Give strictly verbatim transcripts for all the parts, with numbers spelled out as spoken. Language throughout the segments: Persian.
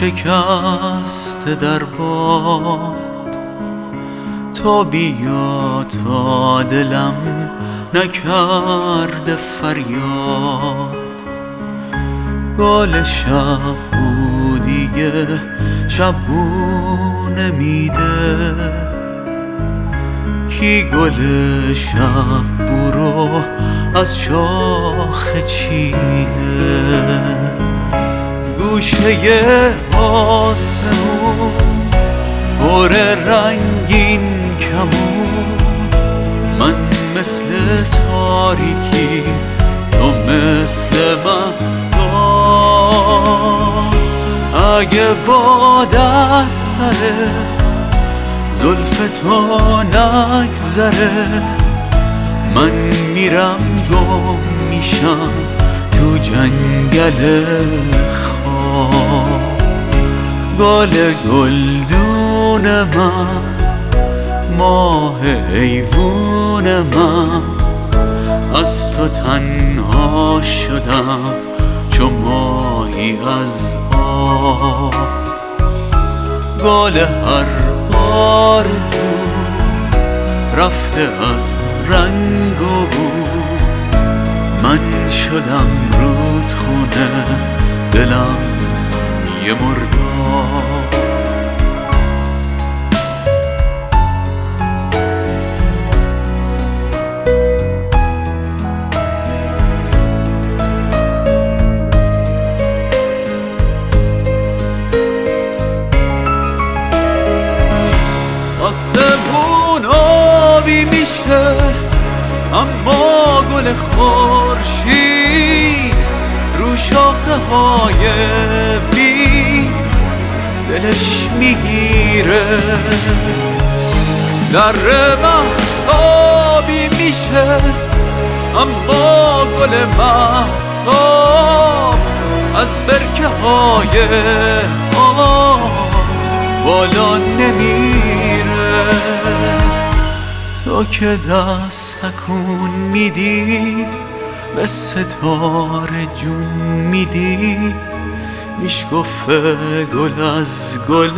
شکست در باد، تو بیا تا دلم نکرده فریاد. گل شب بو دیگه شب بو نمیده، کی گل شب بو رو از شاخه چیده. گوشه آسمون پر رنگین کمون، من مثل تاریکی تو مثل مهتاب. اگه باد از سر زلف تو نگذره، من میرم گم میشم تو جنگل خواب. گل گلدون من، ماه ایوون من، از تو تنها شدم چو ماهی از آب. گل هر آرزو رفته از رنگ و بو، من شدم رودخونه دلم یه مرداب. آسمون آبی میشه اما گل خورشید رو شاخه های بی دلش میگیره. در مهتابی میشه اما گل مهتاب از برکه های آب بالا نمیره. تو که دست تکون میدی به ستاره جون میدی، میشکفه گل از گل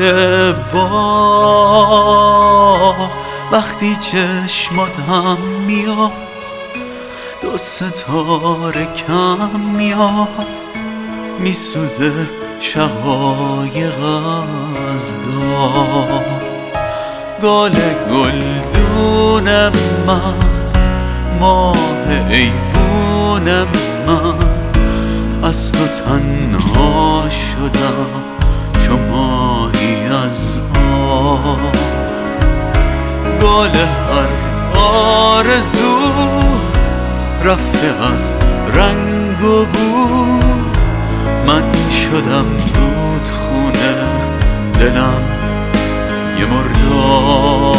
باغ. وقتی چشمات هم میاد دو ستاره کم میاد، میسوزه شقایق از داغ. گل گلدون من، ماه ایوون من، از تو تنها شدم چو ماهی از آب. گل هر آرزو رفته از رنگ و بو، من شدم رودخونه دلم یه مرداب.